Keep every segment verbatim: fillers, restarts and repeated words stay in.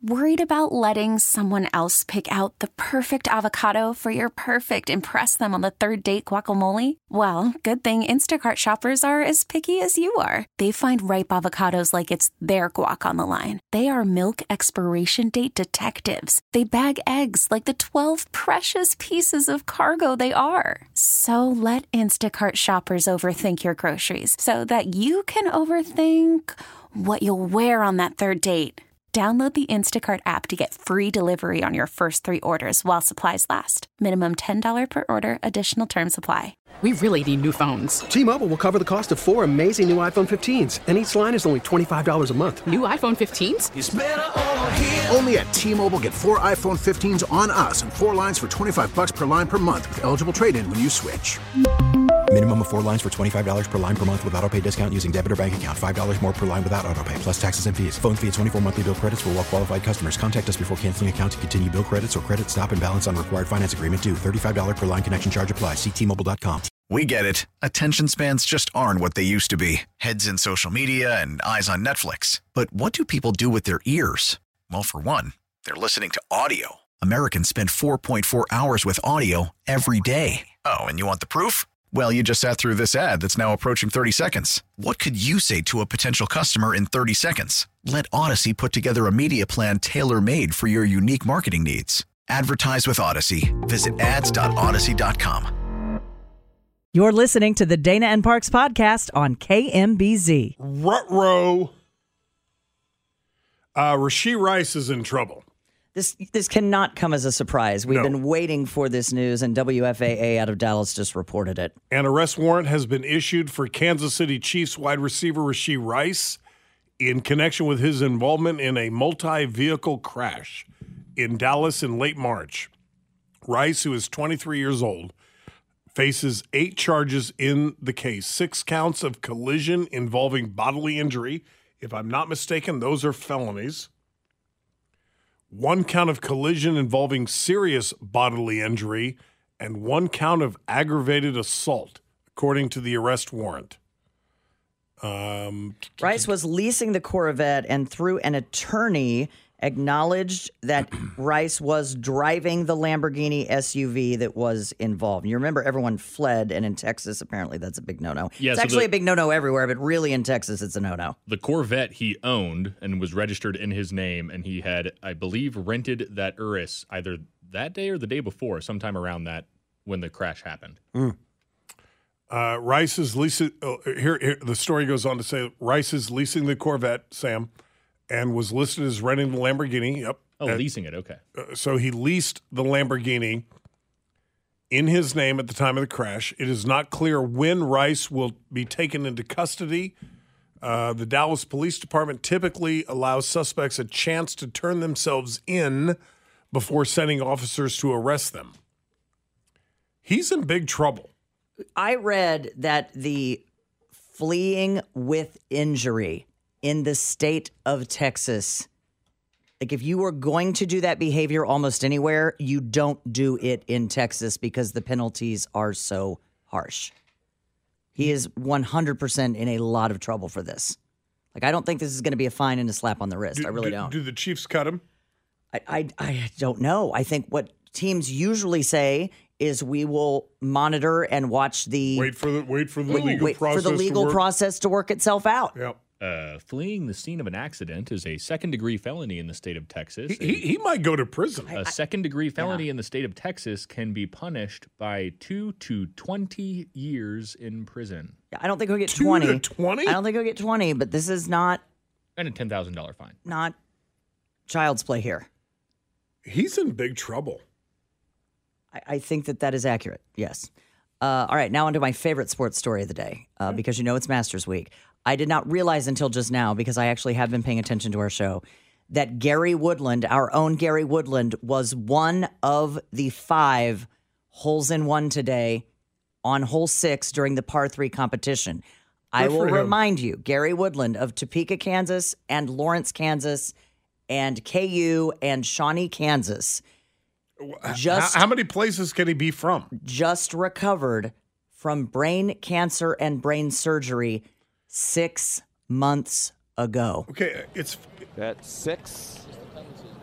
Worried about letting someone else pick out the perfect avocado for your perfect impress them on the third date guacamole? Well, good thing Instacart shoppers are as picky as you are. They find ripe avocados like it's their guac on the line. They are milk expiration date detectives. They bag eggs like the twelve precious pieces of cargo they are. So let Instacart shoppers overthink your groceries so that you can overthink what you'll wear on that third date. Download the Instacart app to get free delivery on your first three orders while supplies last. Minimum ten dollars per order. Additional terms apply. We really need new phones. T-Mobile will cover the cost of four amazing new iPhone fifteens, and each line is only twenty-five dollars a month. New iPhone fifteens? It's better over here. Only at T-Mobile, get four iPhone fifteens on us and four lines for twenty-five dollars per line per month with eligible trade-in when you switch. Minimum of four lines for twenty-five dollars per line per month with autopay discount using debit or bank account. five dollars more per line without autopay, plus taxes and fees. Phone fee at twenty-four monthly bill credits for well-qualified customers. Contact us before canceling account to continue bill credits or credit stop and balance on required finance agreement due. thirty-five dollars per line connection charge applies. See T Mobile dot com. We get it. Attention spans just aren't what they used to be. Heads in social media and eyes on Netflix. But what do people do with their ears? Well, for one, they're listening to audio. Americans spend four point four hours with audio every day. Oh, and you want the proof? Well, you just sat through this ad that's now approaching thirty seconds. What could you say to a potential customer in thirty seconds? Let Odyssey put together a media plan tailor-made for your unique marketing needs. Advertise with Odyssey. Visit ads dot odyssey dot com. You're listening to the Dana and Parks podcast on K M B Z. Ruh-roh. Uh, Rashee Rice is in trouble. This this cannot come as a surprise. We've no. been waiting for this news, and W F A A out of Dallas just reported it. An arrest warrant has been issued for Kansas City Chiefs wide receiver Rashee Rice in connection with his involvement in a multi-vehicle crash in Dallas in late March. Rice, who is twenty-three years old, faces eight charges in the case. Six counts of collision involving bodily injury. If I'm not mistaken, those are felonies. One count of collision involving serious bodily injury, and one count of aggravated assault, according to the arrest warrant. Um, Rice was leasing the Corvette and through an attorney acknowledged that Rice was driving the Lamborghini S U V that was involved. You remember everyone fled, and in Texas, apparently that's a big no-no. Yeah, it's so actually the, a big no-no everywhere, but really in Texas, it's a no-no. The Corvette he owned and was registered in his name, and he had, I believe, rented that Urus either that day or the day before, sometime around that when the crash happened. Mm. Uh, Rice is leasing, oh, here, here, the story goes on to say Rice is leasing the Corvette, Sam, and was listed as renting the Lamborghini. Yep. Oh, and, leasing it. Okay. Uh, so he leased the Lamborghini in his name at the time of the crash. It is not clear when Rice will be taken into custody. Uh, the Dallas Police Department typically allows suspects a chance to turn themselves in before sending officers to arrest them. He's in big trouble. I read that the fleeing with injury in the state of Texas, like if you were going to do that behavior almost anywhere, you don't do it in Texas because the penalties are so harsh. He is one hundred percent in a lot of trouble for this. Like, I don't think this is going to be a fine and a slap on the wrist. Do, I really do, don't. Do the Chiefs cut him? I, I, I don't know. I think what teams usually say is we will monitor and watch the wait for the wait for the wait, legal wait process for the legal to process to work itself out. Yep. Uh, fleeing the scene of an accident is a second-degree felony in the state of Texas. He, he, he might go to prison. A second-degree felony yeah. in the state of Texas can be punished by two to twenty years in prison. Yeah, I don't think he'll get Two twenty. to twenty? I don't think he'll get twenty, but this is not And a ten thousand dollars fine. not child's play here. He's in big trouble. I, I think that that is accurate. Yes. Uh, all right, now on to my favorite sports story of the day, uh, okay. because you know it's Masters Week. I did not realize until just now, because I actually have been paying attention to our show, that Gary Woodland, our own Gary Woodland, was one of the five holes in one today on hole six during the par three competition. Good I will remind you, Gary Woodland of Topeka, Kansas, and Lawrence, Kansas, and K U and Shawnee, Kansas. Just, how, how many places can he be from? Just recovered from brain cancer and brain surgery six months ago. Okay, it's that's six.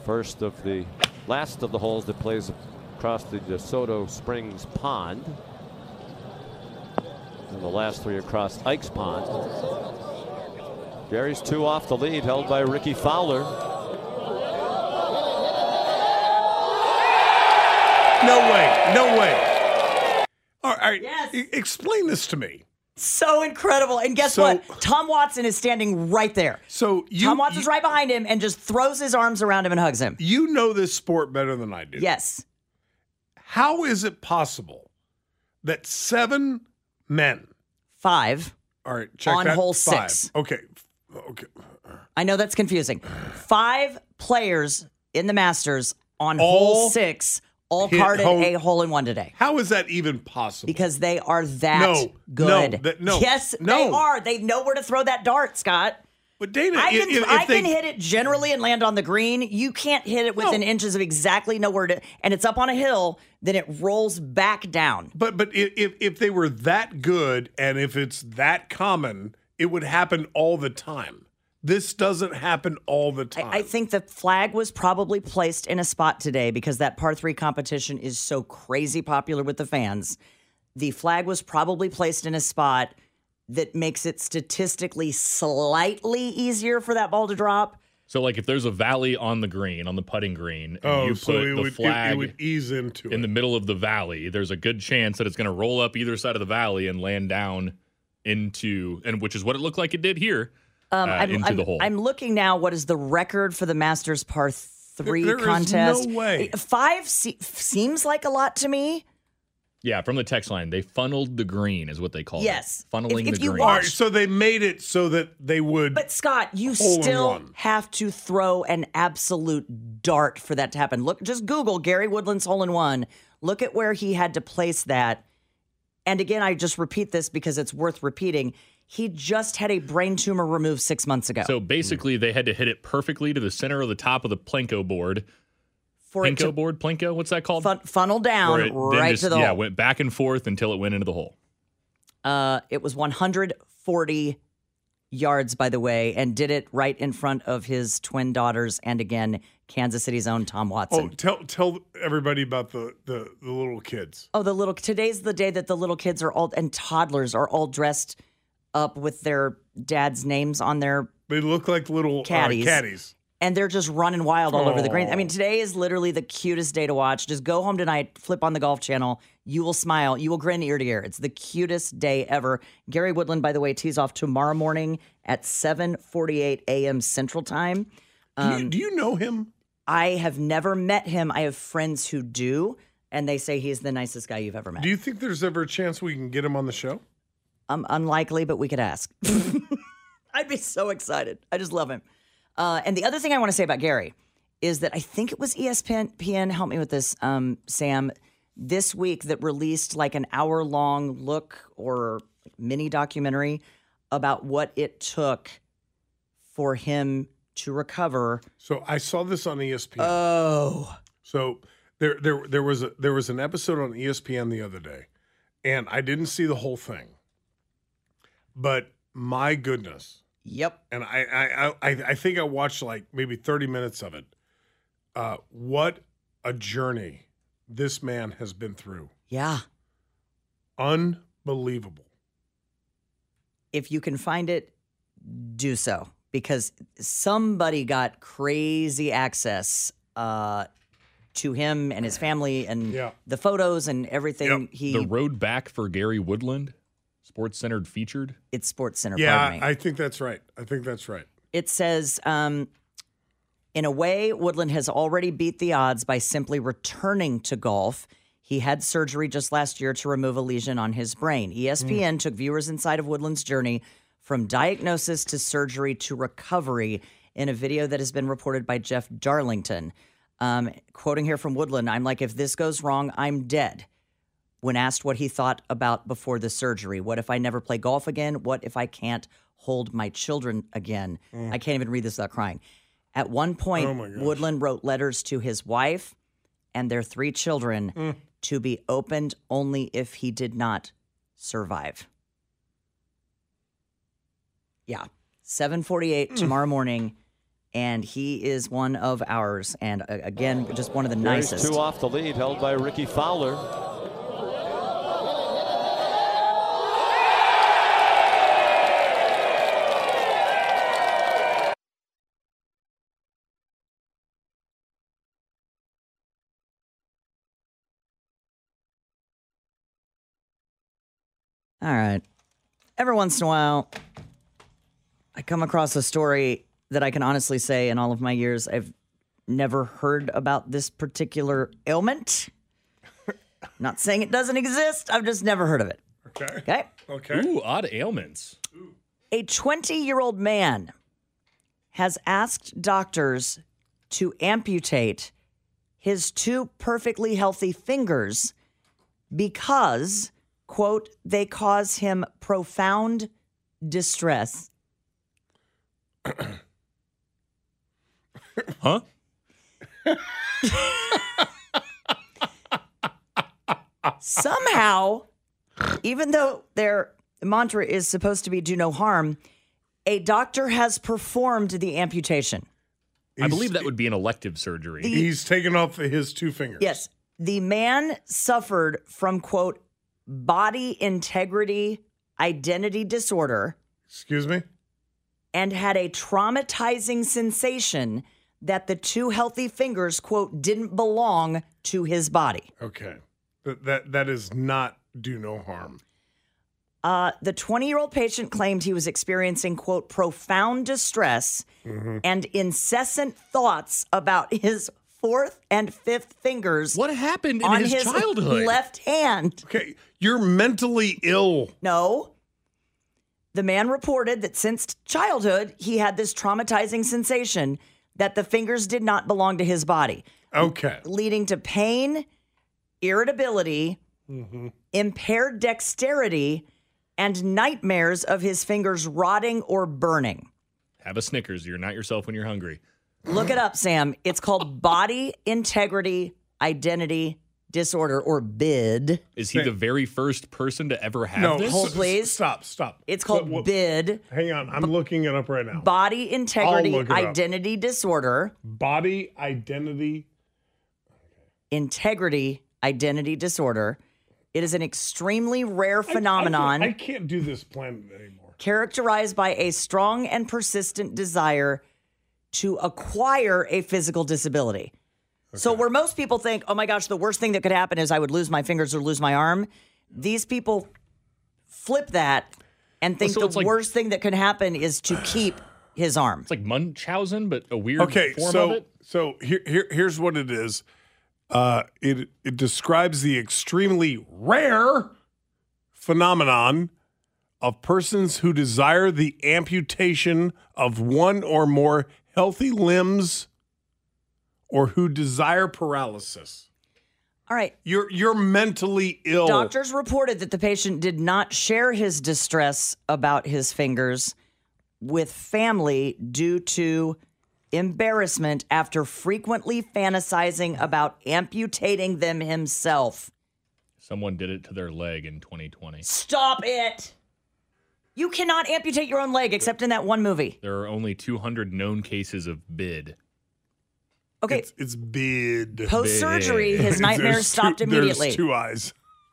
First of the last of the holes that plays across the DeSoto Springs Pond. And the last three across Ike's Pond. Gary's two off the lead, held by Ricky Fowler. No way. No way. All right. Yes. e- Explain this to me. So incredible. And guess So- what? Tom Watson is standing right there. So you, Tom Watson's you, right behind him and just throws his arms around him and hugs him. you know this sport better than I do. Yes. How is it possible that seven men Five. All right, check On that. hole Five. six. Okay. Okay. I know that's confusing. Five players in the Masters on All hole six all hit carded hole- a hole in one today. How is that even possible? Because they are that No, good. no, that- no, yes, no. they are. They know where to throw that dart, Scott. But Dana, I if, can, if, if I they, can hit it generally and land on the green. You can't hit it within No. inches of exactly nowhere to, and it's up on a hill, then it rolls back down. But but i- if if they were that good and if it's that common, it would happen all the time. This doesn't happen all the time. I, I think the flag was probably placed in a spot today because that par three competition is so crazy popular with the fans. The flag was probably placed in a spot that makes it statistically slightly easier for that ball to drop. So, like, if there's a valley on the green, on the putting green, and oh, you so put it the would, it- flag it, would ease into in it. the middle of the valley, there's a good chance that it's going to roll up either side of the valley and land down into, and which is what it looked like it did here, Um, uh, I'm, into I'm, the hole. I'm looking now. What is the record for the Masters par three There- there is contest? no way. Five se- seems like a lot to me. yeah, from the text line, they funneled the green, is what they call Yes. it. Funneling If- if the you green. all watch- right, so they made it so that they would. But Scott, you Hole in still one. have to throw an absolute dart for that to happen. Look, just Google Gary Woodland's hole in one. Look at where he had to place that. And again, I just repeat this because it's worth repeating. He just had a brain tumor removed six months ago. So basically, they had to hit it perfectly to the center of the top of the Plinko board. for it Plinko to board? Plinko? What's that called? fun- funnel down Where it then right just, to the yeah, hole. went back and forth until it went into the hole. Uh, it was one hundred forty yards, by the way, and did it right in front of his twin daughters and again, Kansas City's own Tom oh, Watson. tell tell everybody about the, the, the little kids. Oh, the little today's the day that the little kids are all and toddlers are all dressed up with their dad's names on their They look like little Caddies. Uh, caddies. and they're just running wild all over the green. I mean, Aw. today is literally the cutest day to watch. Just go home tonight, flip on the Golf Channel. You will smile. You will grin ear to ear. It's the cutest day ever. Gary Woodland, by the way, tees off tomorrow morning at seven forty-eight a.m. Central Time. Do you, do you know him? I have never met him. I have friends who do, and they say he's the nicest guy you've ever met. Do you think there's ever a chance we can get him on the show? Um, unlikely, but we could ask. I'd be so excited. I just love him. Uh, and the other thing I want to say about Gary is that I think it was E S P N, help me with this, um, Sam, this week that released like an hour long look or mini documentary about what it took for him to recover. So I saw this on E S P N. Oh. So there, there, there was a there was an episode on E S P N the other day, and I didn't see the whole thing. But my goodness, Yep. and I, I, I, I think I watched like maybe thirty minutes of it. Uh, what a journey this man has been through! Yeah. Unbelievable. If you can find it, do so because somebody got crazy access uh, to him and his family and Yeah. the photos and everything. Yep. He The road back for Gary Woodland, Sports Centered featured. it's Sports Center. Yeah, pardon me. I think that's right. I think that's right. It says, um, in a way, Woodland has already beat the odds by simply returning to golf. He had surgery just last year to remove a lesion on his brain. E S P N took viewers inside of Woodland's journey from diagnosis to surgery to recovery in a video that has been reported by Jeff Darlington. Um, quoting here from Woodland, I'm like, if this goes wrong, I'm dead. When asked what he thought about before the surgery, what if I never play golf again? What if I can't hold my children again? I can't even read this without crying. At one point, Oh, my gosh. Woodland wrote letters to his wife and their three children to be opened only if he did not survive. Yeah. seven forty-eight tomorrow morning, and he is one of ours. And uh, again, just one of the Carries nicest. two off the lead, held by Ricky Fowler. All right. Every once in a while, I come across a story that I can honestly say in all of my years, I've never heard about this particular ailment. Not saying it doesn't exist. I've just never heard of it. Okay. Okay. Okay. Ooh, odd ailments. A twenty-year-old man has asked doctors to amputate his two perfectly healthy fingers because, quote, they cause him profound distress. Huh? Somehow, even though their mantra is supposed to be do no harm, a doctor has performed the amputation. I believe that would be an elective surgery. The- He's taken off his two fingers. Yes. The man suffered from, quote, body integrity identity disorder. Excuse me? And had a traumatizing sensation that the two healthy fingers, quote, didn't belong to his body. Okay. That that, that is not do no harm. Uh, the twenty-year-old patient claimed he was experiencing, quote, profound distress Mm-hmm. and incessant thoughts about his fourth and fifth fingers. What happened in on his childhood? left hand. Okay, you're mentally ill. No. The man reported that since childhood, he had this traumatizing sensation that the fingers did not belong to his body. Okay. Leading to pain, irritability, Mm-hmm. impaired dexterity, and nightmares of his fingers rotting or burning. Have a Snickers. You're not yourself when you're hungry. Look it up, Sam. It's called Body Integrity Identity Disorder, or B I D. Is he the very first person to ever have No, this? Hold, s- please. Stop, stop. It's called What- what- B I D, Hang on, I'm looking it up right now. Body Integrity I'll look it up. Identity Disorder. Body identity. Integrity Identity Disorder. It is an extremely rare phenomenon. I, I, can't, I can't do this planet anymore. Characterized by a strong and persistent desire to acquire a physical disability. Okay. So where most people think, oh my gosh, the worst thing that could happen is I would lose my fingers or lose my arm, these people flip that and think Well, so it's the like- worst thing that could happen is to keep his arm. It's like Munchausen, but a weird Okay, form so of it. so here, here here's what it is. Uh, it it describes the extremely rare phenomenon of persons who desire the amputation of one or more healthy limbs, or who desire paralysis. All right. You're you're mentally ill. Doctors reported that the patient did not share his distress about his fingers with family due to embarrassment after frequently fantasizing about amputating them himself. Someone did it to their leg in twenty twenty. Stop it. You cannot amputate your own leg except in that one movie. There are only two hundred known cases of B I D. Okay. It's, it's bid. Post-surgery, his nightmares There's stopped two, immediately. There's two eyes.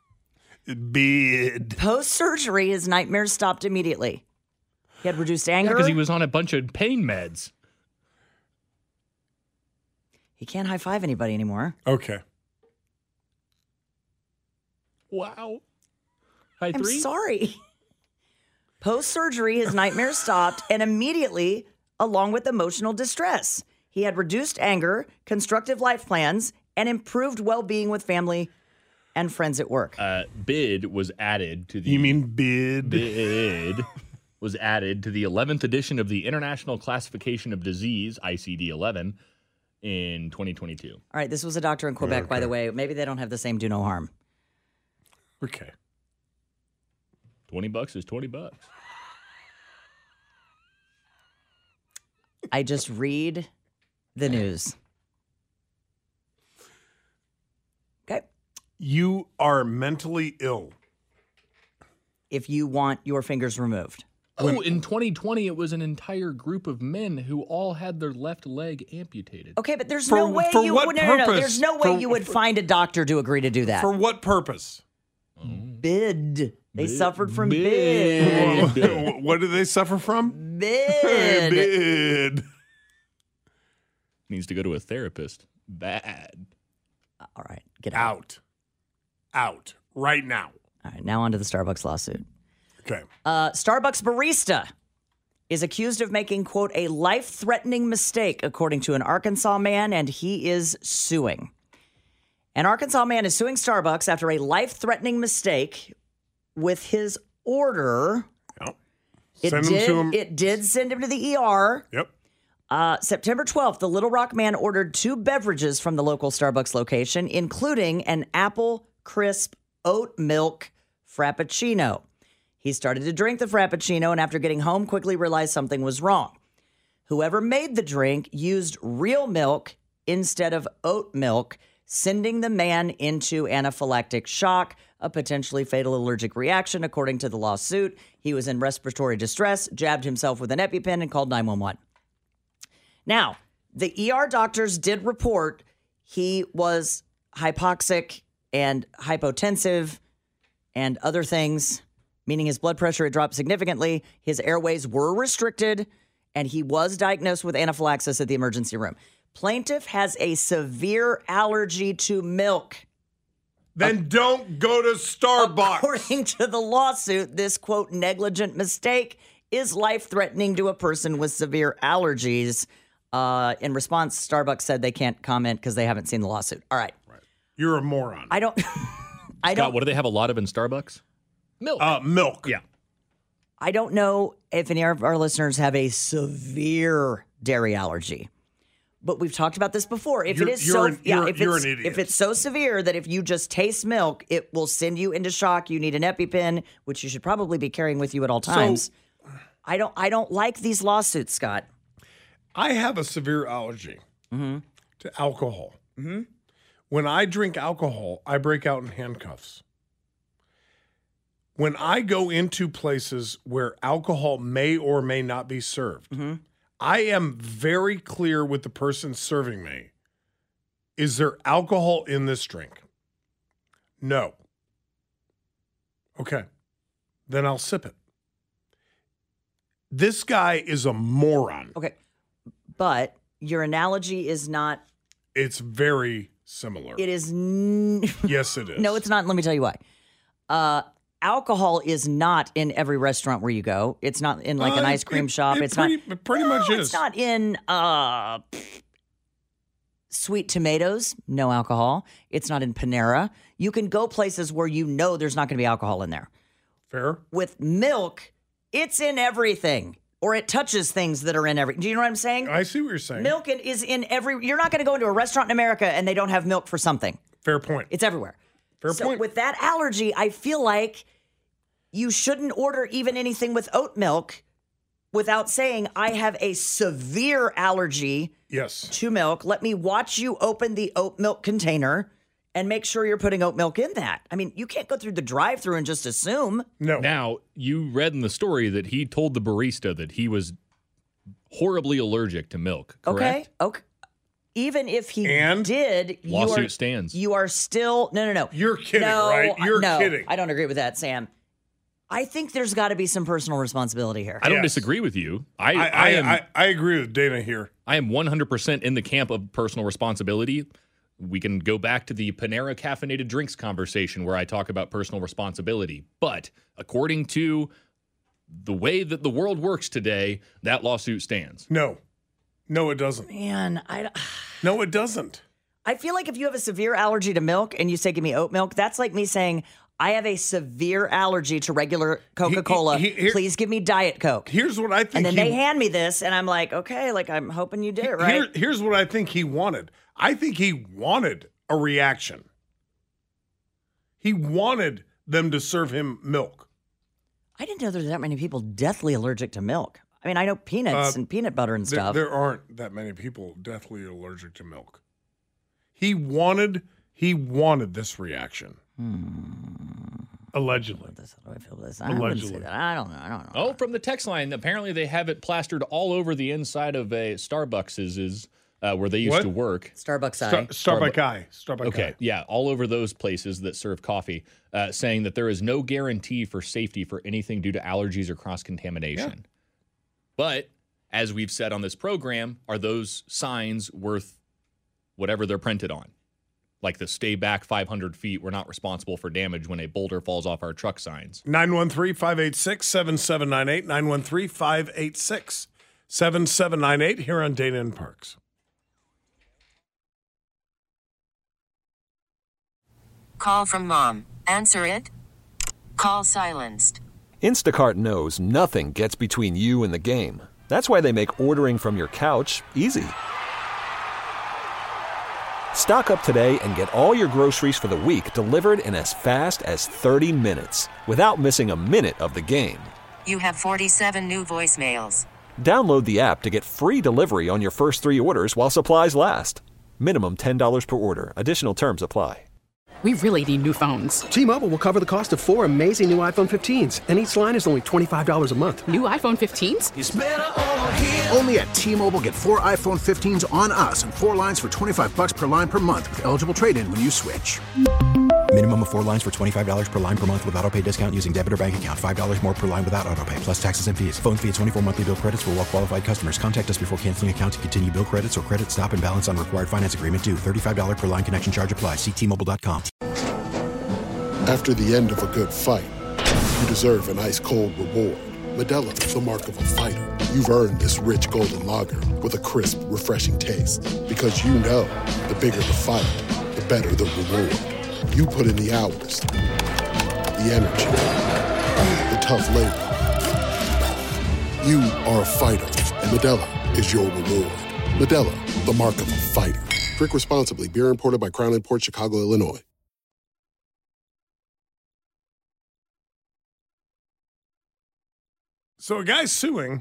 Bid. Post-surgery, his nightmares stopped immediately. He had reduced anger. Because he was on a bunch of pain meds. He can't high-five anybody anymore. Okay. Wow. High I'm three? sorry. Post-surgery, his nightmares stopped, and immediately, along with emotional distress. He had reduced anger, constructive life plans, and improved well-being with family and friends at work. Uh, B I D was added to the... You mean bid? B I D was added to the eleventh edition of the International Classification of Disease, I C D eleven, in twenty twenty-two. All right, this was a doctor in Quebec, by the way. Maybe they don't have the same do no harm. Okay. twenty bucks is twenty bucks. I just read the news. Okay. You are mentally ill. If you want your fingers removed. Oh, in twenty twenty, it was an entire group of men who all had their left leg amputated. Okay, but there's For- no way for you what would. No, no, no. purpose? There's no way For- you would find a doctor to agree to do that. For what purpose? bid. They Bid. suffered from Bid. bid. What do they suffer from? Bid. Bid. Needs to go to a therapist. Bad. All right, get out. Out. Out. Right now. All right, now on to the Starbucks lawsuit. Okay. Uh, Starbucks barista is accused of making, quote, a life-threatening mistake, according to an Arkansas man, and he is suing. An Arkansas man is suing Starbucks after a life-threatening mistake with his order. Yep. It Send did, him to him. It did send him to the E R. Yep. Uh, September twelfth, the Little Rock man ordered two beverages from the local Starbucks location, including an apple crisp oat milk frappuccino. He started to drink the frappuccino and after getting home quickly realized something was wrong. Whoever made the drink used real milk instead of oat milk, sending the man into anaphylactic shock, a potentially fatal allergic reaction, according to the lawsuit. He was in respiratory distress, jabbed himself with an EpiPen, and called nine one one. Now, the E R doctors did report he was hypoxic and hypotensive and other things, meaning his blood pressure had dropped significantly. His airways were restricted, and he was diagnosed with anaphylaxis at the emergency room. Plaintiff has a severe allergy to milk. Then don't go to Starbucks. According to the lawsuit, this, quote, negligent mistake is life-threatening to a person with severe allergies. Uh, in response, Starbucks said they can't comment because they haven't seen the lawsuit. All right. Right. You're a moron. I don't... I Scott, don't, what do they have a lot of in Starbucks? Milk. Uh, milk. Yeah. I don't know if any of our listeners have a severe dairy allergy. But we've talked about this before. If You're- it is you're so, an- yeah, you're- if you're it's an idiot. if it's so severe that if you just taste milk, it will send you into shock. You need an EpiPen, which you should probably be carrying with you at all times. I don't. I don't like these lawsuits, Scott. I have a severe allergy Mm-hmm. to alcohol. Mm-hmm. When I drink alcohol, I break out in handcuffs. When I go into places where alcohol may or may not be served, Mm-hmm. I am very clear with the person serving me. Is there alcohol in this drink? No. Okay. Then I'll sip it. This guy is a moron. Okay, but your analogy is not. It's very similar. It is. N- Yes, it is. No, it's not. Let me tell you why. Uh, alcohol is not in every restaurant where you go. It's not in like Uh, an ice cream it- shop. it It's pretty- not. it pretty much No, is. It's not in uh, Sweet Tomatoes. No alcohol. It's not in Panera. You can go places where you know there's not going to be alcohol in there. Fair. With milk, it's in everything, or it touches things that are in every. Do you know what I'm saying? I see what you're saying. Milk in- is in every. You're not going to go into a restaurant in America and they don't have milk for something. Fair point. It's everywhere. Fair so point. with that allergy, I feel like you shouldn't order even anything with oat milk without saying, I have a severe allergy Yes. to milk. Let me watch you open the oat milk container and make sure you're putting oat milk in that. I mean, you can't go through the drive-through and just assume. No. Now, you read in the story that he told the barista that he was horribly allergic to milk, correct? Okay. Okay. Even if he And? did, you Lawsuit are, stands. You are still no, no, no. You're kidding, no, right? You're no, kidding. I don't agree with that, Sam. I think there's got to be some personal responsibility here. I don't Yes. disagree with you. I, I, I, I, am I, I agree with Dana here. I am one hundred percent in the camp of personal responsibility. We can go back to the Panera caffeinated drinks conversation where I talk about personal responsibility. But according to the way that the world works today, that lawsuit stands. No. No, it doesn't. Man, I, No, it doesn't. I feel like if you have a severe allergy to milk and you say, give me oat milk, that's like me saying, I have a severe allergy to regular Coca-Cola. he- here- Please give me Diet Coke. Here's what I think. And then he, they hand me this, and I'm like, okay, like I'm hoping you did it right. Here, here's what I think he wanted. I think he wanted a reaction. He wanted them to serve him milk. I didn't know there were that many people deathly allergic to milk. I mean, I know peanuts Uh, and peanut butter and There, stuff. there aren't that many people deathly allergic to milk. He wanted he wanted this reaction. Allegedly. How do I feel about this? I wouldn't say Allegedly. that. I don't know. I don't know. Oh, from the text line, apparently they have it plastered all over the inside of a Starbucks is uh, where they used What? to work. Starbucks Star- eye. Starbucks Eye. Starbucks Okay, Eye. yeah, all over those places that serve coffee, uh, saying that there is no guarantee for safety for anything due to allergies or cross-contamination. Yeah. But as we've said on this program, are those signs worth whatever they're printed on? Like the stay back five hundred feet, we're not responsible for damage when a boulder falls off our truck signs. nine one three, five eight six, seven seven nine eight. nine one three, five eight six, seven seven nine eight here on Dana and Parks. Call from mom. Answer it. Call silenced. Instacart knows nothing gets between you and the game. That's why they make ordering from your couch easy. Stock up today and get all your groceries for the week delivered in as fast as thirty minutes without missing a minute of the game. You have forty-seven new voicemails. Download the app to get free delivery on your first three orders while supplies last. Minimum ten dollars per order. Additional terms apply. We really need new phones. T-Mobile will cover the cost of four amazing new iPhone fifteens, and each line is only twenty-five dollars a month. New iPhone fifteens? It's better over here. Only at T-Mobile, get four iPhone fifteens on us and four lines for twenty-five bucks per line per month with eligible trade-in when you switch. Minimum of four lines for twenty-five dollars per line per month with autopay discount using debit or bank account. five dollars more per line without autopay, plus taxes and fees. Phone fee at twenty-four monthly bill credits for well-qualified customers. Contact us before canceling account to continue bill credits or credit stop and balance on required finance agreement due. thirty-five dollars per line connection charge applies. See T Mobile dot com. After the end of a good fight, you deserve an ice-cold reward. Modelo is the mark of a fighter. You've earned this rich golden lager with a crisp, refreshing taste. Because you know, the bigger the fight, the better the reward. You put in the hours, the energy, the tough labor. You are a fighter, and Modelo is your reward. Modelo, the mark of a fighter. Drink responsibly. Beer imported by Crown Imports, Chicago, Illinois. So a guy's suing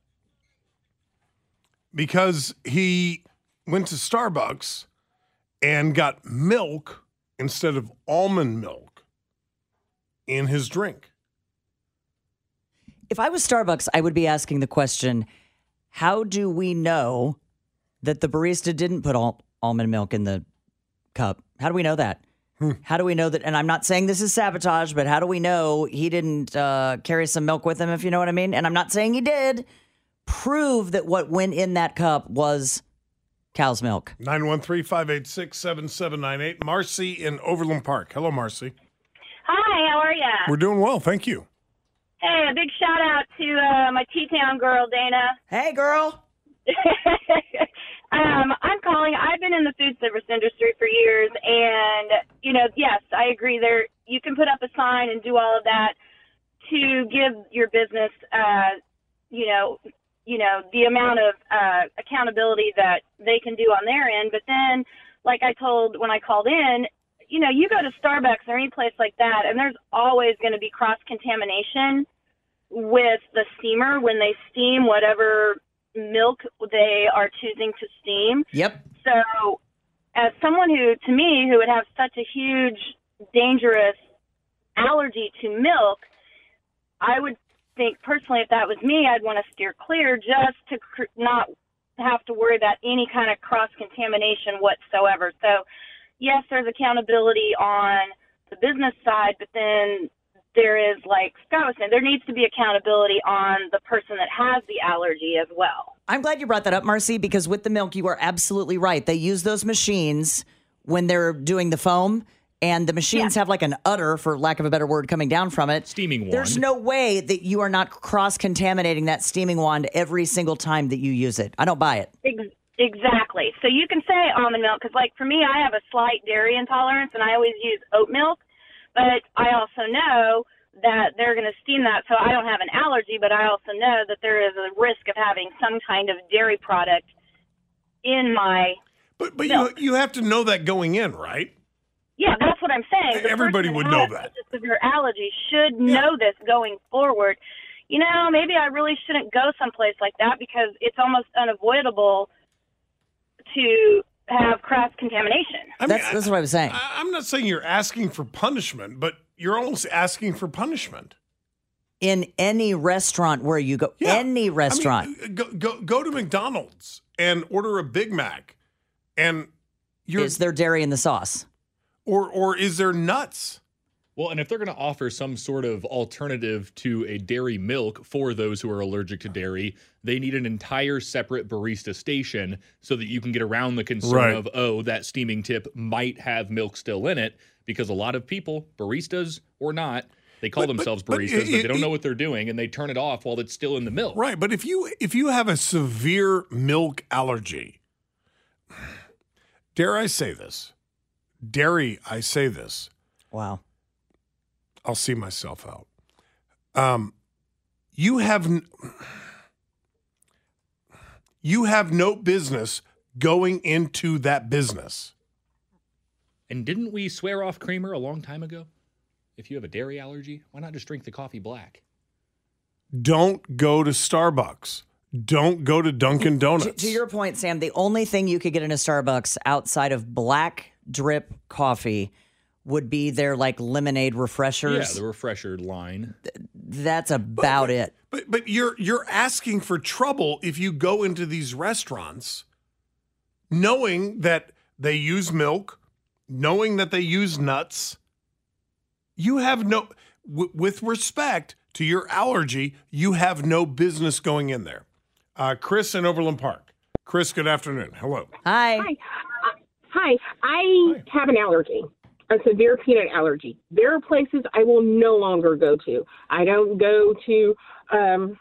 because he went to Starbucks and got milk instead of almond milk in his drink. If I was Starbucks, I would be asking the question, how do we know that the barista didn't put al- almond milk in the cup? How do we know that? Hmm. How do we know that? And I'm not saying this is sabotage, but how do we know he didn't uh, carry some milk with him, if you know what I mean? And I'm not saying he did. Prove that what went in that cup was cow's milk. nine one three, five eight six, seven seven nine eight. Marcy in Overland Park. Hello, Marcy. Hi, how are you? We're doing well, thank you. Hey, a big shout out to uh, my T-Town girl, Dana. Hey, girl. um, I'm calling. I've been in the food service industry for years, and, you know, yes, I agree. There, you can put up a sign and do all of that to give your business, uh, you know, you know, the amount of uh, accountability that they can do on their end. But then, like I told when I called in, you know, you go to Starbucks or any place like that, and there's always going to be cross-contamination with the steamer when they steam whatever milk they are choosing to steam. Yep. So as someone who, to me, who would have such a huge, dangerous allergy to milk, I would think personally if that was me, I'd want to steer clear just to cr- not have to worry about any kind of cross-contamination whatsoever. So, yes, there's accountability on the business side, but then there is, like Scott was saying, there needs to be accountability on the person that has the allergy as well. I'm glad you brought that up, Marcy, because with the milk, you are absolutely right. They use those machines when they're doing the foam, and the machines yeah. have like an udder, for lack of a better word, coming down from it. Steaming wand. There's no way that you are not cross-contaminating that steaming wand every single time that you use it. I don't buy it. Ex- exactly. So you can say almond milk, because like for me, I have a slight dairy intolerance, and I always use oat milk. But I also know that they're going to steam that, so I don't have an allergy, but I also know that there is a risk of having some kind of dairy product in my But but milk. you you have to know that going in, right? Yeah, that's what I'm saying. The Everybody person would that know has that. such a severe allergy should yeah. know this going forward. You know, maybe I really shouldn't go someplace like that because it's almost unavoidable to have cross-contamination. I mean, that's, that's what I was saying. I, I'm not saying you're asking for punishment, but you're almost asking for punishment. In any restaurant where you go, Yeah. any restaurant. I mean, go, go go to McDonald's and order a Big Mac, and you're Is there dairy in the sauce? or or is there nuts? Well, and if they're going to offer some sort of alternative to a dairy milk for those who are allergic to dairy, they need an entire separate barista station so that you can get around the concern Right. of, oh, that steaming tip might have milk still in it, because a lot of people, baristas or not, they call But- but- themselves but baristas, it- but they don't it- know what they're doing, and they turn it off while it's still in the milk. Right, but if you if you have a severe milk allergy, dare I say this? Dairy, I say this. Wow. I'll see myself out. Um, you have n- you have no business going into that business. And didn't we swear off creamer a long time ago? If you have a dairy allergy, why not just drink the coffee black? Don't go to Starbucks. Don't go to Dunkin' Donuts. To, to your point, Sam, the only thing you could get in a Starbucks outside of black drip coffee would be their like lemonade refreshers. Yeah, the refresher line. That's about it. But but you're you're asking for trouble if you go into these restaurants knowing that they use milk, knowing that they use nuts. You have no w- with respect to your allergy, you have no business going in there. Uh, Chris in Overland Park. Chris, good afternoon. Hello. Hi. Hi. Uh, hi. I have an allergy, a severe peanut allergy. There are places I will no longer go to. I don't go to um,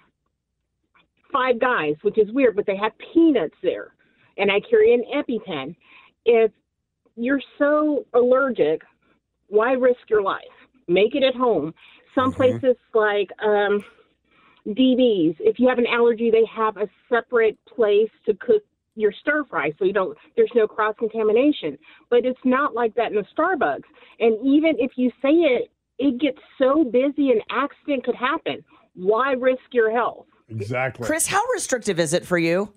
Five Guys, which is weird, but they have peanuts there, and I carry an EpiPen. If you're so allergic, why risk your life? Make it at home. Some places like um, D B's, if you have an allergy, they have a separate place to cook your stir fry, so you don't. There's no cross contamination. But it's not like that in a Starbucks. And even if you say it, it gets so busy, an accident could happen. Why risk your health? Exactly. Chris, how restrictive is it for you?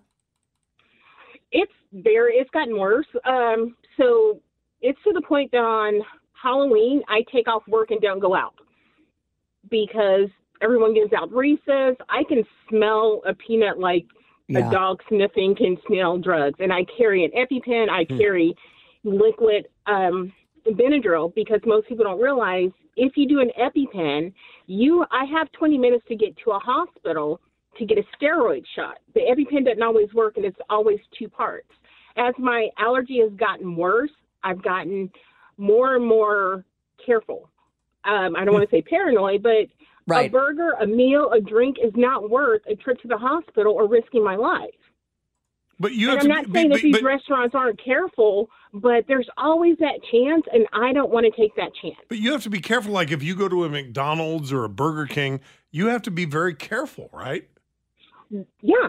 It's very. It's gotten worse. Um, so it's to the point that on Halloween, I take off work and don't go out because everyone gives out recess. I can smell a peanut like Yeah. a dog sniffing can smell drugs. And I carry an EpiPen. I Hmm. carry liquid um, Benadryl because most people don't realize if you do an EpiPen, you I have twenty minutes to get to a hospital to get a steroid shot. The EpiPen doesn't always work, and it's always two parts. As my allergy has gotten worse, I've gotten more and more careful. Um, I don't want to say paranoid, but Right. a burger, a meal, a drink is not worth a trip to the hospital or risking my life. But you And have I'm to not be- saying but- that these but- restaurants aren't careful, but there's always that chance, and I don't want to take that chance. But you have to be careful. Like if you go to a McDonald's or a Burger King, you have to be very careful, right? Yeah.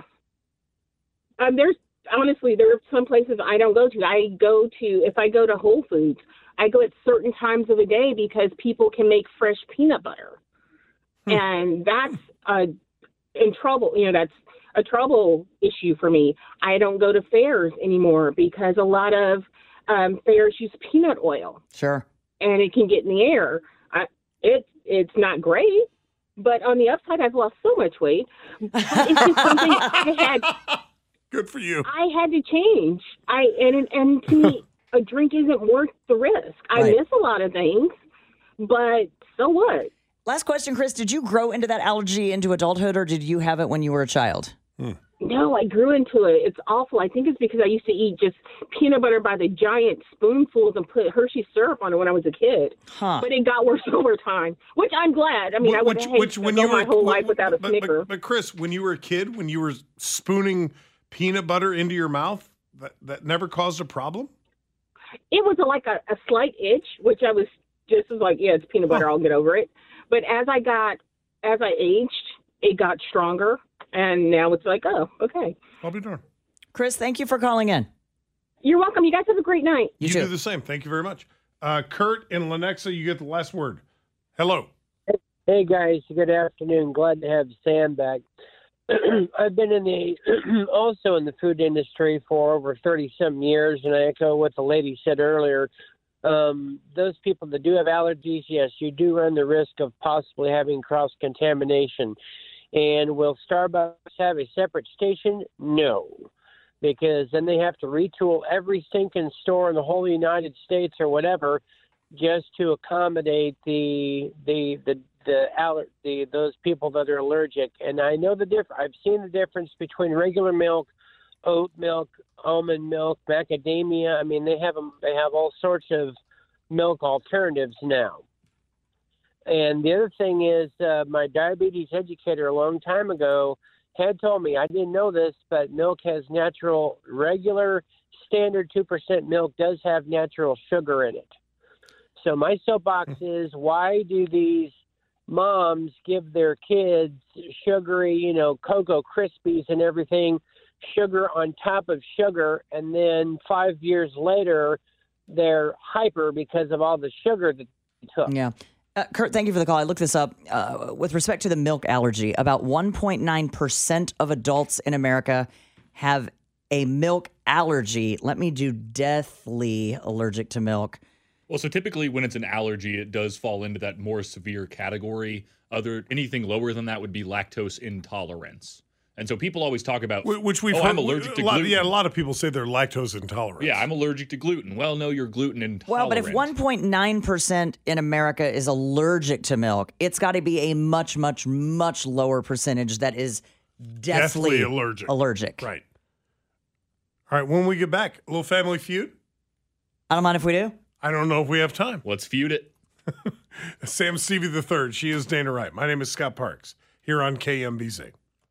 Um, there's honestly, there are some places I don't go to. I go to, if I go to Whole Foods, I go at certain times of the day because people can make fresh peanut butter. And that's uh, in trouble. You know, that's a trouble issue for me. I don't go to fairs anymore because a lot of um, fairs use peanut oil. Sure. And it can get in the air. I, it, it's not great. But on the upside, I've lost so much weight. But it's just something I had. Good for you. I had to change. I and and to me, a drink isn't worth the risk. I Right. miss a lot of things, but so what? Last question, Chris. Did you grow into that allergy into adulthood, or did you have it when you were a child? No, I grew into it. It's awful. I think it's because I used to eat just peanut butter by the giant spoonfuls and put Hershey syrup on it when I was a kid. Huh. But it got worse over time, which I'm glad. I mean, I would have hated to go my whole life without a but, Snicker. But, but Chris, when you were a kid, when you were spooning peanut butter into your mouth, that, that never caused a problem? It was a, like a, a slight itch, which I was just was like, yeah, it's peanut butter. I'll get over it. But as I got, as I aged, it got stronger. And now it's like, oh, okay. I'll be darned. Chris, thank you for calling in. You're welcome. You guys have a great night. You, do the same. Thank you very much. Uh, Kurt in Lenexa, you get the last word. Hello. Hey, guys. Good afternoon. Glad to have Sam back. I've been in the also in the food industry for over thirty some years, and I echo what the lady said earlier. Um, those people that do have allergies, yes, you do run the risk of possibly having cross-contamination. And will Starbucks have a separate station? No, because then they have to retool every stinking store in the whole United States or whatever just to accommodate the the the the, aller- the those people that are allergic. And I know the diff- I've seen the difference between regular milk, oat milk, almond milk, macadamia. I mean, they have them, they have all sorts of milk alternatives now. And the other thing is, uh, my diabetes educator a long time ago had told me, I didn't know this, but milk has natural, regular, standard two percent milk does have natural sugar in it. So my soapbox is, why do these moms give their kids sugary, you know, Cocoa Krispies and everything, sugar on top of sugar, and then five years later, they're hyper because of all the sugar that they took? Yeah. Uh, Kurt, thank you for the call. I looked this up. Uh, with respect to the milk allergy, about one point nine percent of adults in America have a milk allergy. Let me do deathly allergic to milk. Well, so typically when it's an allergy, it does fall into that more severe category. Other anything lower than that would be lactose intolerance. And so people always talk about, which we've oh, heard, I'm allergic to a lot, gluten. Yeah, a lot of people say they're lactose intolerant. Yeah, I'm allergic to gluten. Well, no, you're gluten intolerant. Well, but if one point nine percent in America is allergic to milk, it's got to be a much, much, much lower percentage that is deathly, Deathly allergic. allergic. Right. All right, when we get back, a little Family Feud? I don't mind if we do. I don't know if we have time. Let's feud it. Sam Stevie the third. She is Dana Wright. My name is Scott Parks here on K M B Z.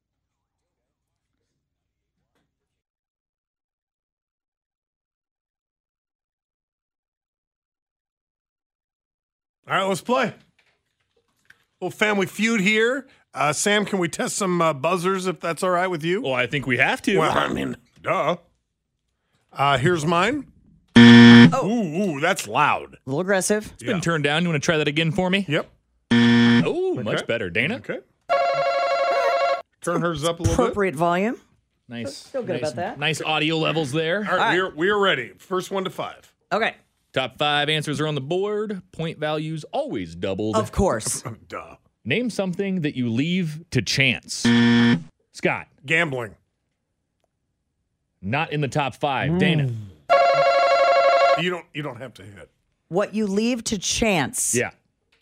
All right, let's play. Little Family Feud here. Uh, Sam, can we test some uh, buzzers if that's all right with you? Well, I think we have to. Well, I mean, duh. Uh, here's mine. Oh. Ooh, ooh, that's loud. A little aggressive. It's been turned down. You want to try that again for me? Yep. Oh, Okay. much better. Dana? Okay. Turn hers up a little bit. Appropriate volume. Nice. Feel good nice, about that. Nice audio levels there. All right, we are, we are ready. First one to five. Okay. Top five answers are on the board. Point values always doubled. Of course. Duh. Name something that you leave to chance. Scott. Gambling. Not in the top five. Dana. You don't. You don't have to hit. What you leave to chance. Yeah.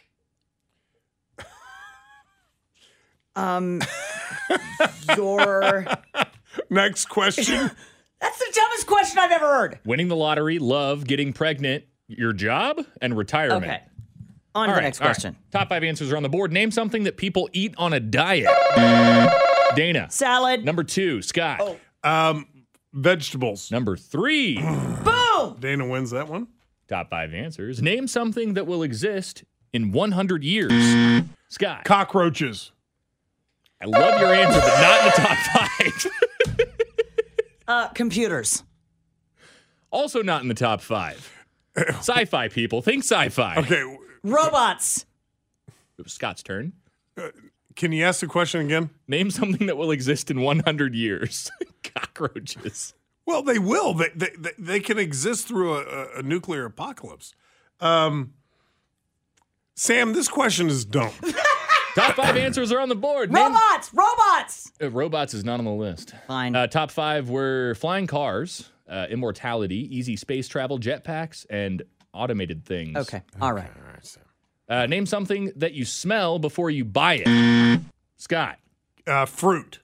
Um, your Next question. That's the dumbest question I've ever heard. Winning the lottery, love, getting pregnant, your job, and retirement. Okay. On to All the right, next all right. question. Top five answers are on the board. Name something that people eat on a diet. Dana. Salad. Number two, Scott. Oh. Um, vegetables. Number three. Boom. Dana wins that one. Top five answers. Name something that will exist in one hundred years. Scott. Cockroaches. I love your answer, but not in the top five. Uh, computers. Also not in the top five. Sci-fi people. Think sci-fi. Okay. Robots. It was Scott's turn. Uh, can you ask the question again? Name something that will exist in one hundred years. Cockroaches. Well, they will. They they, they, they can exist through a, a nuclear apocalypse. Um, Sam, this question is dumb. Top five answers are on the board. Name- Robots. Robots. Uh, robots is not on the list. Fine. Uh, top five were flying cars, uh, immortality, easy space travel, jetpacks, and automated things. Okay. All right. All right, Sam. Uh, name something that you smell before you buy it. Scott. Uh, fruit.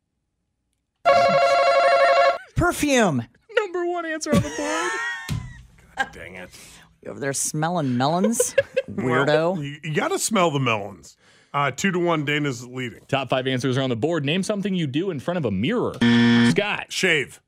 Perfume. Number one answer on the board. God dang it. You over there smelling melons? Well, Weirdo. you you got to smell the melons. Uh, two to one, Dana's leading. Top five answers are on the board. Name something you do in front of a mirror. Scott. Shave.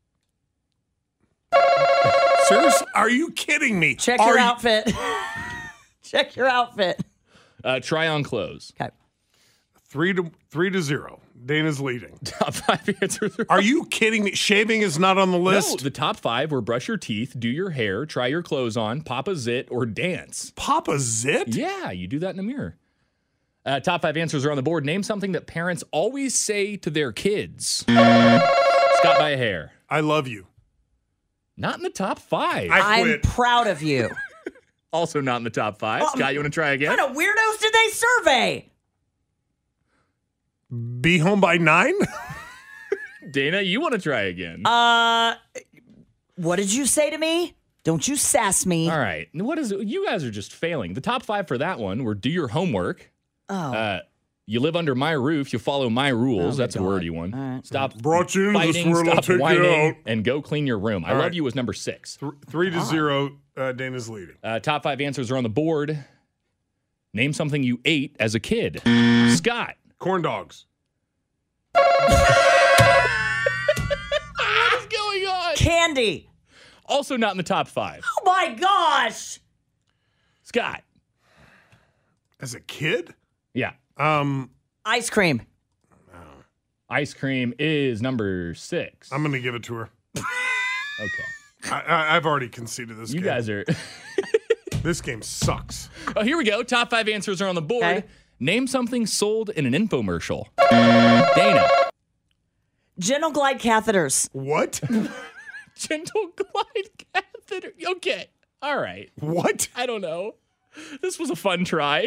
Seriously? Are you kidding me? Check Are your you- outfit. Check your outfit. Uh, try on clothes. Okay. Three to three to zero. Dana's leading. Top five answers are. Are you kidding me? Shaving is not on the No, list. the top five were brush your teeth, do your hair, try your clothes on, pop a zit, or dance. Pop a zit? Yeah, you do that in a mirror. Uh, top five answers are on the board. Name something that parents always say to their kids. Scott by a hair. I love you. Not in the top five. I I'm quit. proud of you. Also not in the top five. Um, Scott, you want to try again? What kind of weirdos did they survey? Be home by nine? Dana, you want to try again? Uh, what did you say to me? Don't you sass me. All right. What is it? You guys are just failing. The top five for that one were do your homework. Oh. Uh, you live under my roof. You follow my rules. Oh, That's my a God. wordy one. Right. Stop Brought you into this fighting, world, I'll stop take you whining, out. and go clean your room. I All love right. you was number six. Th- three to zero, uh, Dana's leading. Uh, top five answers are on the board. Name something you ate as a kid. Scott. Corn dogs. What is going on? Candy. Also not in the top five. Oh my gosh. Scott. As a kid? Yeah. Um, Ice cream. Ice cream is number six. I'm going to give it to her. Okay. I, I, I've already conceded this You game. guys are... This game sucks. Oh, here we go. Top five answers are on the board. Okay. Name something sold in an infomercial. Dana. Gentle glide catheters. What? Gentle glide catheter. Okay. All right. What? I don't know. This was a fun try.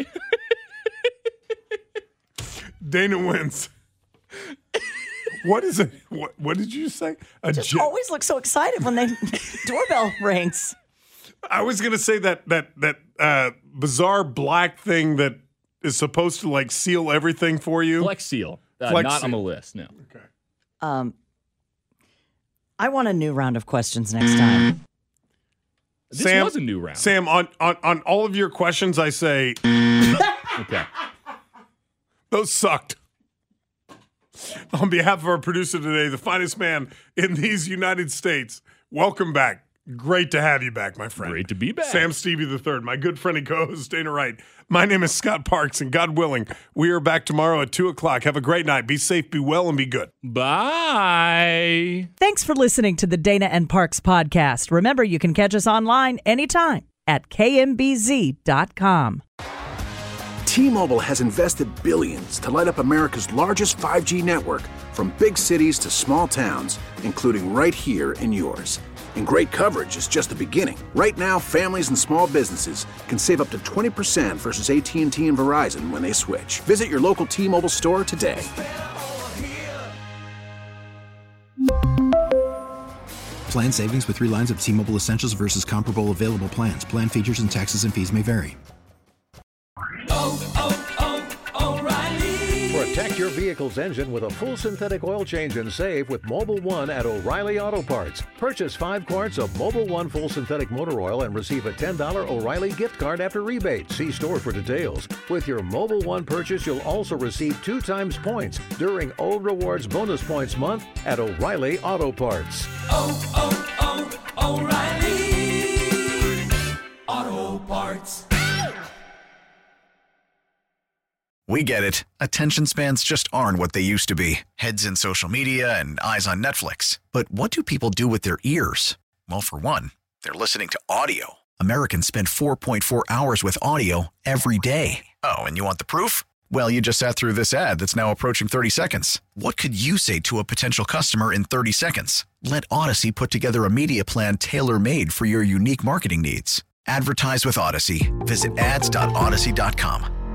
Dana wins. What is it? What, what did you say? A Just gen- always look so excited when the doorbell rings. I was gonna say that that that uh, bizarre black thing that is supposed to like seal everything for you. Flex Seal. Uh, Flex not Seal. on the list, no. Okay. Um, I want a new round of questions next time. This Sam, was a new round. Sam, on, on on all of your questions, I say Okay. those sucked. On behalf of our producer today, the finest man in these United States, welcome back. Great to have you back, my friend. Great to be back. Sam Stevie the third, my good friend and co-host, Dana Wright. My name is Scott Parks, and God willing, we are back tomorrow at two o'clock. Have a great night. Be safe, be well, and be good. Bye. Thanks for listening to the Dana and Parks podcast. Remember, you can catch us online anytime at K M B Z dot com. T-Mobile has invested billions to light up America's largest five G network, from big cities to small towns, including right here in yours. And great coverage is just the beginning. Right now, families and small businesses can save up to twenty percent versus A T and T and Verizon when they switch. Visit your local T-Mobile store today. Plan savings with three lines of T-Mobile Essentials versus comparable available plans. Plan features and taxes and fees may vary. Protect your vehicle's engine with a full synthetic oil change and save with Mobil one at O'Reilly Auto Parts. Purchase five quarts of Mobil one full synthetic motor oil and receive a ten dollars O'Reilly gift card after rebate. See store for details. With your Mobil one purchase, you'll also receive two times points during O Rewards Bonus Points Month at O'Reilly Auto Parts. Oh, oh, oh, O'Reilly Auto Parts. We get it. Attention spans just aren't what they used to be. Heads in social media and eyes on Netflix. But what do people do with their ears? Well, for one, they're listening to audio. Americans spend four point four hours with audio every day. Oh, and you want the proof? Well, you just sat through this ad that's now approaching thirty seconds. What could you say to a potential customer in thirty seconds? Let Odyssey put together a media plan tailor-made for your unique marketing needs. Advertise with Odyssey. Visit ads dot odyssey dot com.